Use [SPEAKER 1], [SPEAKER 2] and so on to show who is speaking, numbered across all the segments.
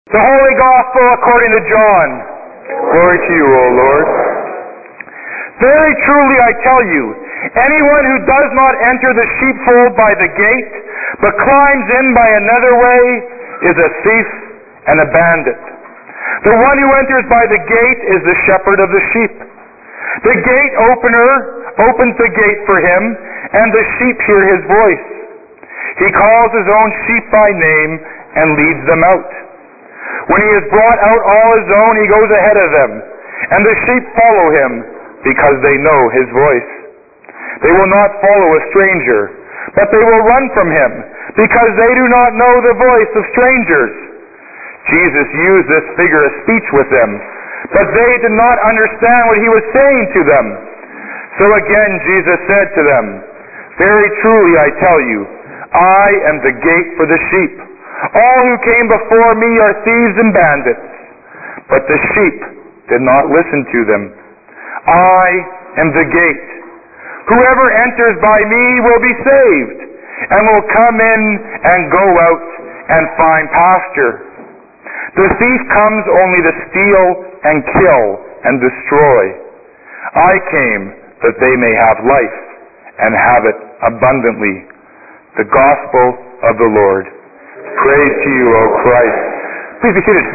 [SPEAKER 1] The Holy Gospel according to John.
[SPEAKER 2] Glory to you, O Lord.
[SPEAKER 1] Very truly I tell you, anyone who does not enter the sheepfold by the gate, but climbs in by another way, is a thief and a bandit. The one who enters by the gate is the shepherd of the sheep. The gate opener opens the gate for him, and the sheep hear his voice. He calls his own sheep by name and leads them out. When he has brought out all his own, he goes ahead of them, and the sheep follow him, because they know his voice. They will not follow a stranger, but they will run from him, because they do not know the voice of strangers. Jesus used this figure of speech with them, but they did not understand what he was saying to them. So again Jesus said to them, Very truly I tell you, I am the gate for the sheep. All who came before me are thieves and bandits, but the sheep did not listen to them. I am the gate. Whoever enters by me will be saved, and will come in and go out and find pasture. The thief comes only to steal and kill and destroy. I came that they may have life and have it abundantly. The Gospel of the Lord.
[SPEAKER 2] Praise to you, O Christ.
[SPEAKER 1] Please be seated.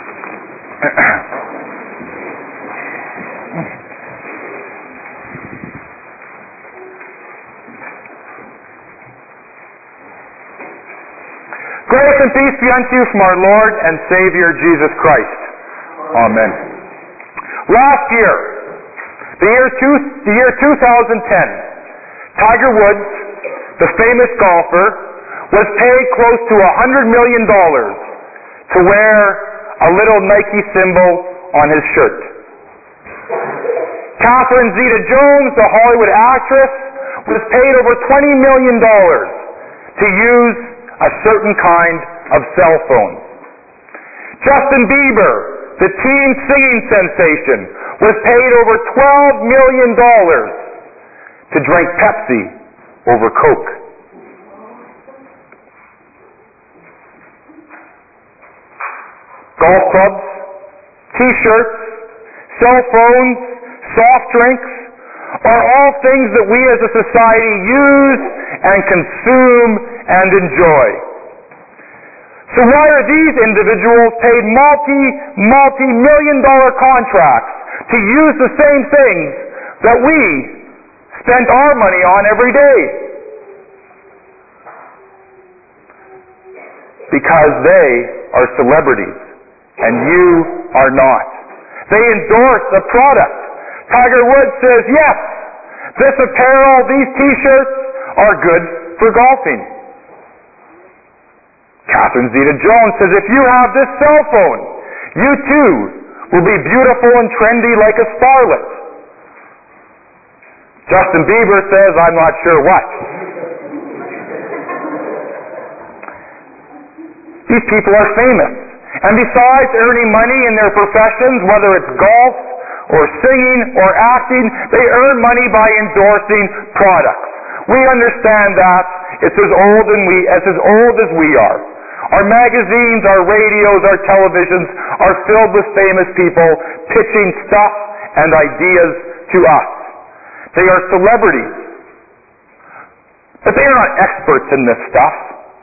[SPEAKER 1] Grace and peace be unto you from our Lord and Savior Jesus Christ. Amen. Last year, the year 2010, Tiger Woods, the famous golfer, was paid close to $100 million to wear a little Nike symbol on his shirt. Catherine Zeta-Jones, the Hollywood actress, was paid over $20 million to use a certain kind of cell phone. Justin Bieber, the teen singing sensation, was paid over $12 million to drink Pepsi over Coke. Golf clubs, t-shirts, cell phones, soft drinks are all things that we as a society use and consume and enjoy. So why are these individuals paid multi-million dollar contracts to use the same things that we spend our money on every day? Because they are celebrities and you are not. They endorse the product. Tiger Woods says, yes, this apparel, these t-shirts are good for golfing. Catherine Zeta-Jones says, if you have this cell phone, you too will be beautiful and trendy like a starlet. Justin Bieber says, I'm not sure what. These people are famous. And besides earning money in their professions, whether it's golf or singing or acting, they earn money by endorsing products. We understand that. It's as old as we are. Our magazines, our radios, our televisions are filled with famous people pitching stuff and ideas to us. They are celebrities. But they are not experts in this stuff.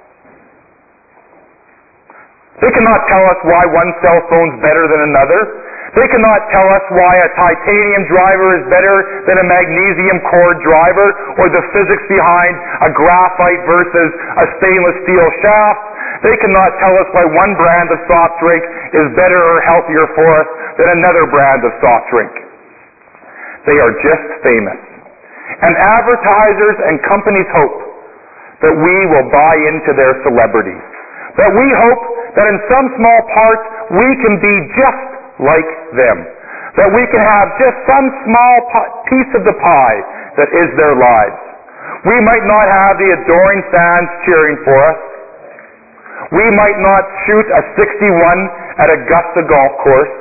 [SPEAKER 1] They cannot tell us why one cell phone's better than another. They cannot tell us why a titanium driver is better than a magnesium core driver, or the physics behind a graphite versus a stainless steel shaft. They cannot tell us why one brand of soft drink is better or healthier for us than another brand of soft drink. They are just famous. And advertisers and companies hope that we will buy into their celebrity. That we hope that in some small part we can be just like them. That we can have just some small piece of the pie that is their lives. We might not have the adoring fans cheering for us. We might not shoot a 61 at Augusta Golf Course.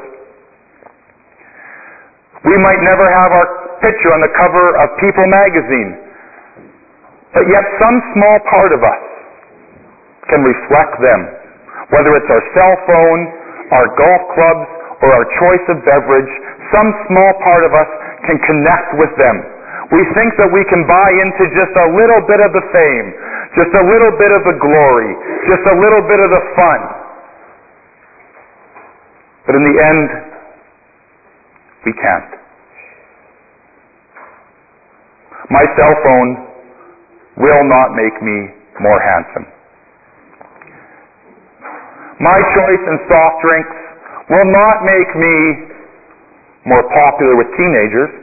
[SPEAKER 1] We might never have our picture on the cover of People magazine. But yet some small part of us can reflect them. Whether it's our cell phone, our golf clubs, or our choice of beverage, some small part of us can connect with them. We think that we can buy into just a little bit of the fame, just a little bit of the glory, just a little bit of the fun. But in the end, we can't. My cell phone will not make me more handsome. My choice in soft drinks will not make me more popular with teenagers.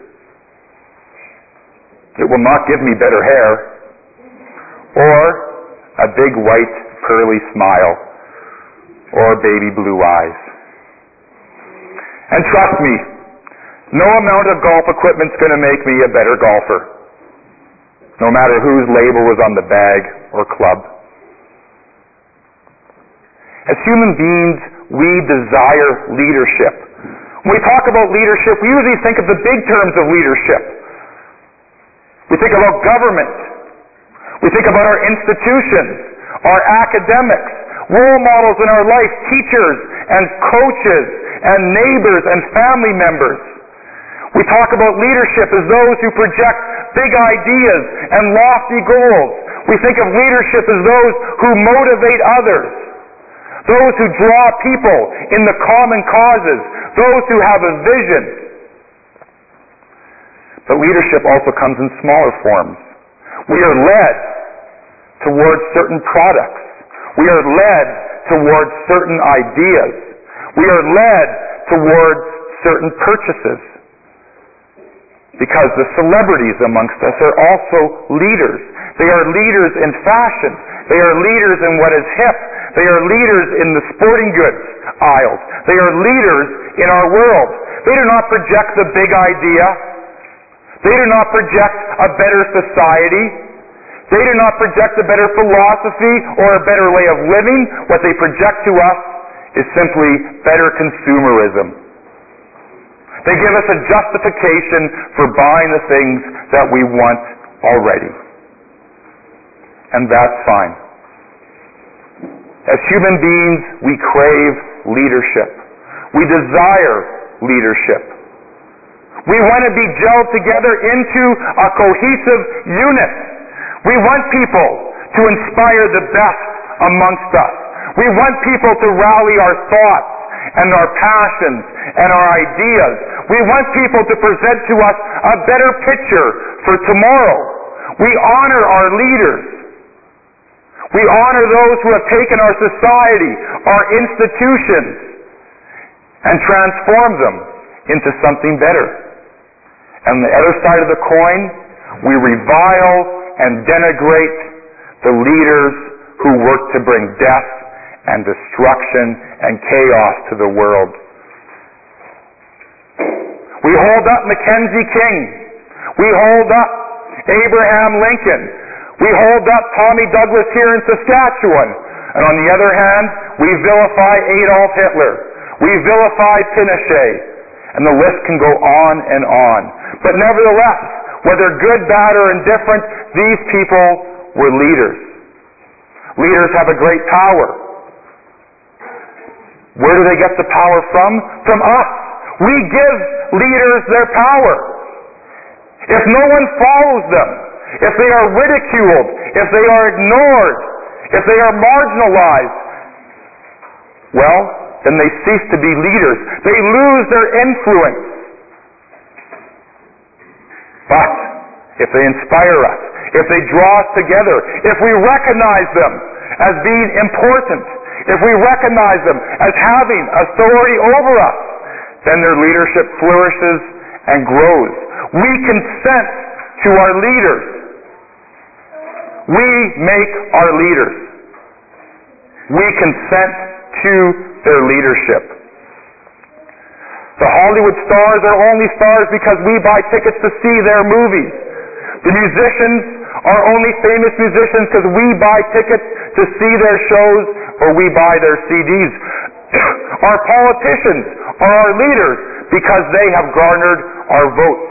[SPEAKER 1] It will not give me better hair or a big white pearly smile or baby blue eyes. And trust me, no amount of golf equipment's going to make me a better golfer, no matter whose label was on the bag or club. As human beings, we desire leadership. When we talk about leadership, we usually think of the big terms of leadership. We think about government. We think about our institutions, our academics, role models in our life, teachers and coaches and neighbors and family members. We talk about leadership as those who project big ideas and lofty goals. We think of leadership as those who motivate others, those who draw people in the common causes, those who have a vision. But leadership also comes in smaller forms. We are led towards certain products. We are led towards certain ideas. We are led towards certain purchases. Because the celebrities amongst us are also leaders. They are leaders in fashion. They are leaders in what is hip. They are leaders in the sporting goods aisles. They are leaders in our world. They do not project the big idea. They do not project a better society. They do not project a better philosophy or a better way of living. What they project to us is simply better consumerism. They give us a justification for buying the things that we want already. And that's fine. As human beings, we crave leadership. We desire leadership. We want to be gelled together into a cohesive unit. We want people to inspire the best amongst us. We want people to rally our thoughts and our passions and our ideas. We want people to present to us a better picture for tomorrow. We honor our leaders. We honor those who have taken our society, our institutions, and transformed them into something better. And on the other side of the coin, we revile and denigrate the leaders who work to bring death and destruction and chaos to the world. We hold up Mackenzie King. We hold up Abraham Lincoln. We hold up Tommy Douglas here in Saskatchewan. And on the other hand, we vilify Adolf Hitler. We vilify Pinochet. And the list can go on and on. But nevertheless, whether good, bad, or indifferent, these people were leaders. Leaders have a great power. Where do they get the power from? From us. We give leaders their power. If no one follows them, if they are ridiculed, if they are ignored, if they are marginalized, well, then they cease to be leaders. They lose their influence. But if they inspire us, if they draw us together, if we recognize them as being important, if we recognize them as having authority over us, then their leadership flourishes and grows. We consent to our leaders. We make our leaders. We consent to their leadership. The Hollywood stars are only stars because we buy tickets to see their movies. The musicians are only famous musicians because we buy tickets to see their shows or we buy their CDs. Our politicians are our leaders because they have garnered our votes.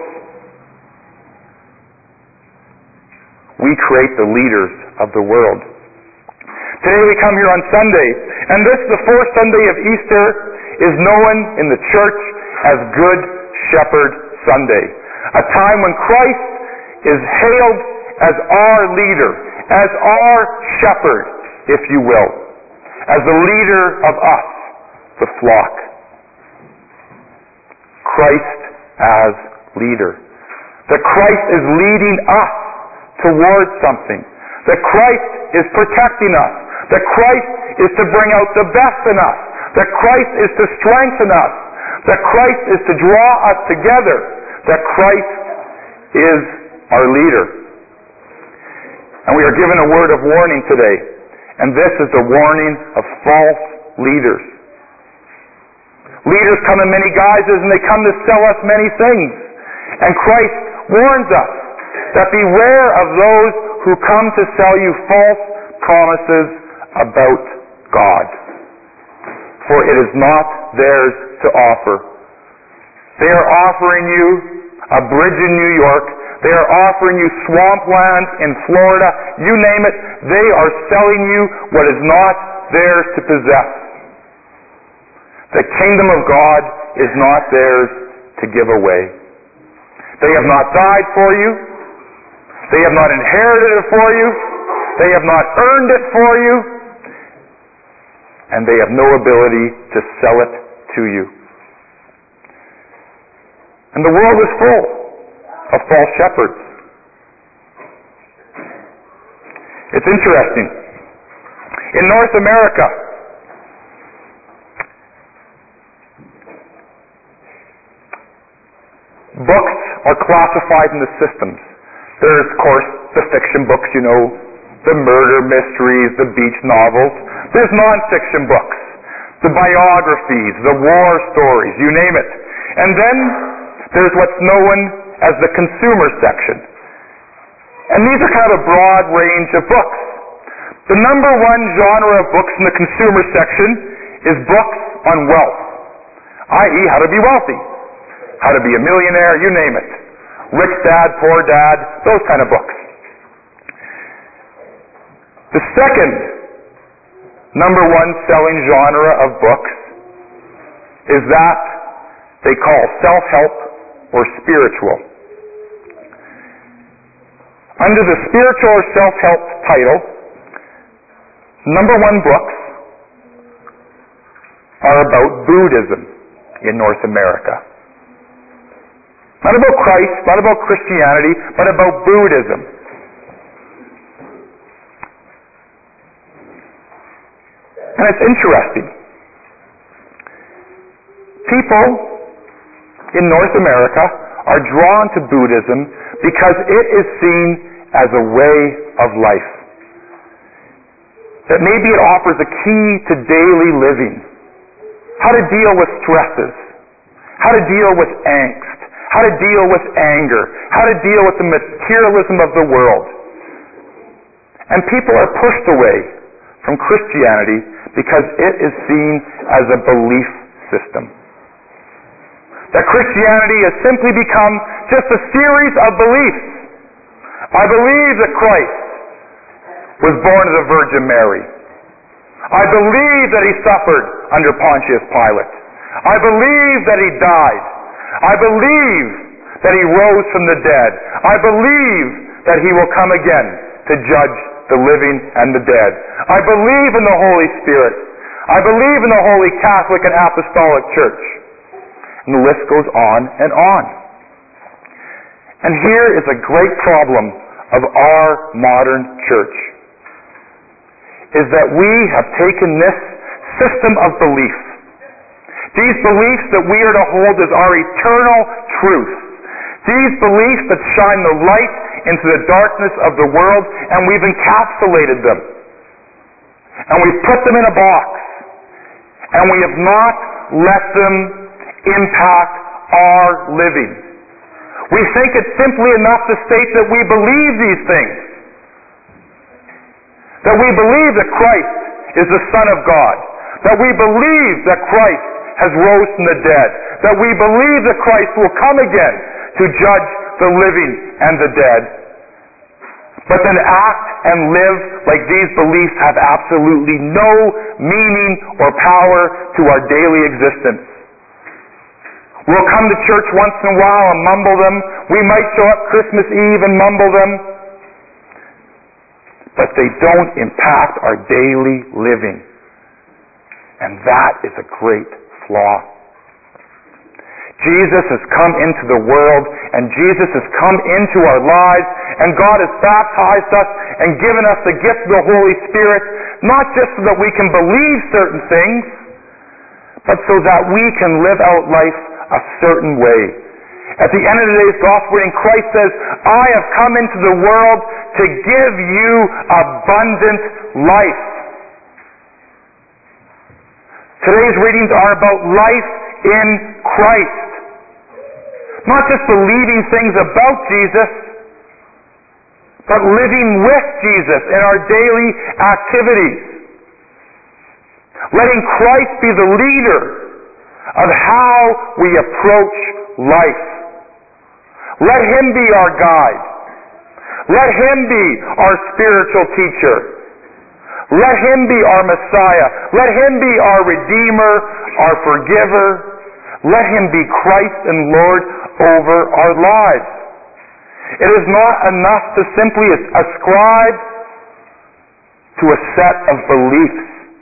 [SPEAKER 1] We create the leaders of the world. Today we come here on Sunday And this, the fourth Sunday of Easter, is known in the church as Good Shepherd Sunday, a time when Christ is hailed as our leader, as our shepherd, if you will, as the leader of us, the flock. Christ as leader. That Christ is leading us towards something. That Christ is protecting us. That Christ is to bring out the best in us. That Christ is to strengthen us. That Christ is to draw us together. That Christ is our leader. And we are given a word of warning today. And this is the warning of false leaders. Leaders come in many guises and they come to sell us many things. And Christ warns us that beware of those who come to sell you false promises about God. For it is not theirs to offer. They are offering you a bridge in New York. They are offering you swampland in Florida. You name it. They are selling you what is not theirs to possess. The kingdom of God is not theirs to give away. They have not died for you. They have not inherited it for you. They have not earned it for you. And they have no ability to sell it to you. And the world is full of false shepherds. It's interesting. In North America, books are classified in the systems. There's, of course, the fiction books, the murder mysteries, the beach novels. There's non-fiction books, the biographies, the war stories, you name it. And then there's what's known as the consumer section. And these are kind of a broad range of books. The number one genre of books in the consumer section is books on wealth, i.e. how to be wealthy, how to be a millionaire, you name it. Rich Dad, Poor Dad, those kind of books. The second number one selling genre of books is that they call self-help or spiritual. Under the spiritual or self-help title, number one books are about Buddhism in North America. Not about Christ, not about Christianity, but about Buddhism. And it's interesting. People in North America are drawn to Buddhism because it is seen as a way of life. That maybe it offers a key to daily living. How to deal with stresses. How to deal with angst. How to deal with anger. How to deal with the materialism of the world. And people are pushed away from Christianity because it is seen as a belief system. That Christianity has simply become just a series of beliefs. I believe that Christ was born of the Virgin Mary. I believe that he suffered under Pontius Pilate. I believe that he died. I believe that he rose from the dead. I believe that he will come again to judge the living and the dead. I believe in the Holy Spirit. I believe in the Holy Catholic and Apostolic Church. And the list goes on and on. And here is a great problem of our modern church, is that we have taken this system of belief, these beliefs that we are to hold as our eternal truth, these beliefs that shine the light into the darkness of the world, and we've encapsulated them. And we've put them in a box. And we have not let them impact our living. We think it's simply enough to state that we believe these things. That we believe that Christ is the Son of God. That we believe that Christ has rose from the dead. That we believe that Christ will come again to judge the living and the dead. but then act and live like these beliefs have absolutely no meaning or power to our daily existence. We'll come to church once in a while and mumble them. We might show up Christmas Eve and mumble them. But they don't impact our daily living. And that is a great flaw. Jesus has come into the world, and Jesus has come into our lives, and God has baptized us and given us the gift of the Holy Spirit, not just so that we can believe certain things, but so that we can live out life a certain way. At the end of today's gospel reading, Christ says, I have come into the world to give you abundant life. Today's readings are about life in Christ. Not just believing things about Jesus, but living with Jesus in our daily activities. Letting Christ be the leader of how we approach life. Let Him be our guide. Let Him be our spiritual teacher. Let Him be our Messiah. Let Him be our Redeemer, our Forgiver. Let Him be Christ and Lord over our lives. It is not enough to simply ascribe to a set of beliefs.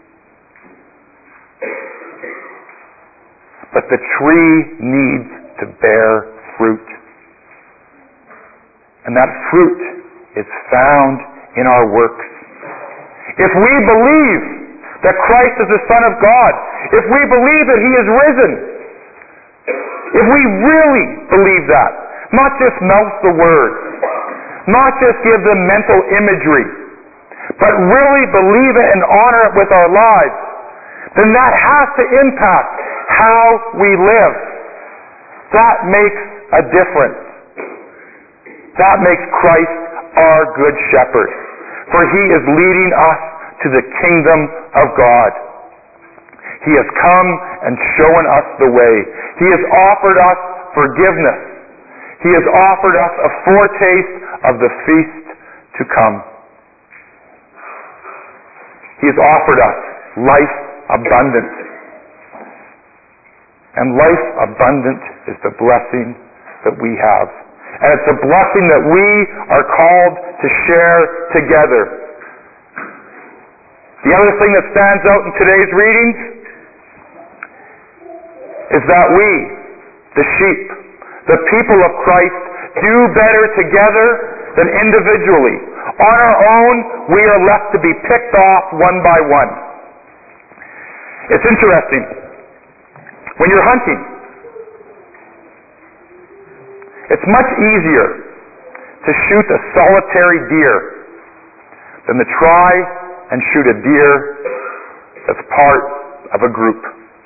[SPEAKER 1] But the tree needs to bear fruit. And that fruit is found in our works. If we believe that Christ is the Son of God, if we believe that He is risen, if we really believe that, not just mouth the words, not just give them mental imagery, but really believe it and honor it with our lives, then that has to impact how we live. That makes a difference. That makes Christ our good shepherd. For He is leading us to the kingdom of God. He has come and shown us the way. He has offered us forgiveness. He has offered us a foretaste of the feast to come. He has offered us life abundant. And life abundant is the blessing that we have. And it's a blessing that we are called to share together. The other thing that stands out in today's readings is that we, the sheep, the people of Christ, do better together than individually. On our own, we are left to be picked off one by one. It's interesting. When you're hunting, it's much easier to shoot a solitary deer than to try and shoot a deer that's part of a group.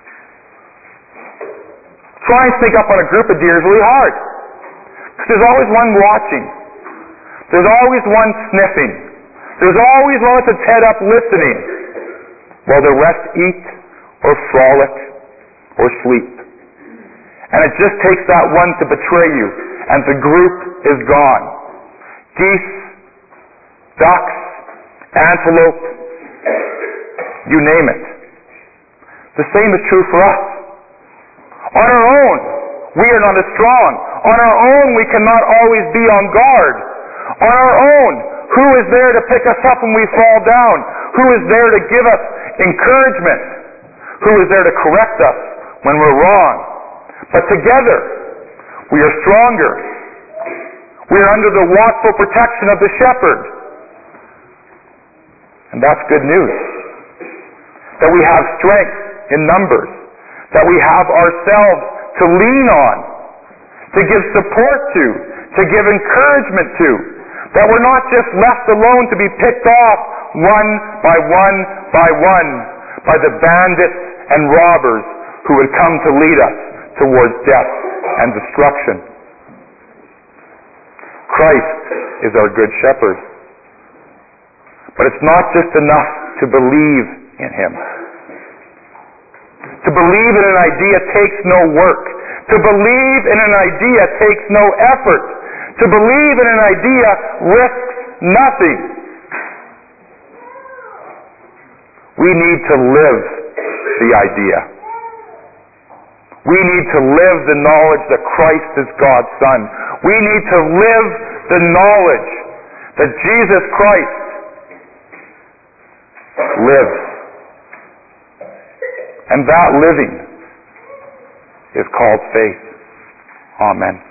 [SPEAKER 1] Try and sneak up on a group of deer is really hard. Because there's always one watching. There's always one sniffing. There's always one with its head up listening while the rest eat or frolic or sleep. And it just takes that one to betray you, and the group is gone. Geese, ducks, antelope, you name it. The same is true for us. On our own, we are not as strong. On our own, we cannot always be on guard. On our own, who is there to pick us up when we fall down? Who is there to give us encouragement? Who is there to correct us when we're wrong? But together, we are stronger. We are under the watchful protection of the shepherd. And that's good news. That we have strength in numbers. That we have ourselves to lean on, to give support to give encouragement to. That we're not just left alone to be picked off one by one by the bandits and robbers who would come to lead us towards death and destruction. Christ is our good shepherd. But it's not just enough to believe in Him. To believe in an idea takes no work. To believe in an idea takes no effort. To believe in an idea risks nothing. We need to live the idea. We need to live the knowledge that Christ is God's Son. We need to live the knowledge that Jesus Christ lives. And that living is called faith. Amen.